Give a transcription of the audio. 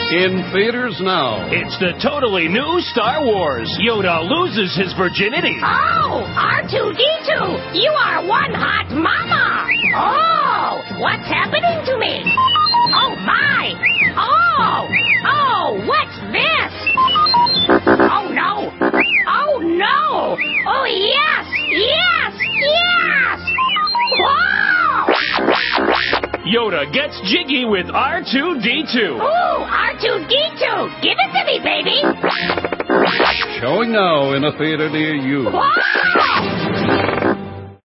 In theaters now. It's the totally new Star Wars. Yoda loses his virginity. Oh, R2-D2, you are one hot mama. Oh, what's happening to me? Oh, my. Oh, what's this? Oh, no. Oh, no. Oh, yes. Whoa! Yoda gets jiggy with R2-D2. Ooh, R2-D2, give it to me, baby. Showing now in a theater near you. Whoa!